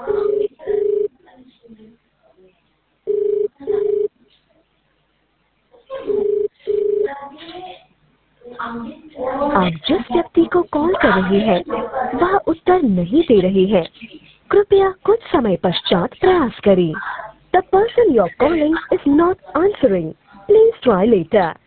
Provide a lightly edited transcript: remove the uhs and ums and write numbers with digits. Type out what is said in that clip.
आप जिस व्यक्ति को कॉल कर रहे हैं वह उत्तर नहीं दे रहे हैं। कृपया कुछ समय पश्चात प्रयास करें। The person you're calling is not answering. Please try later.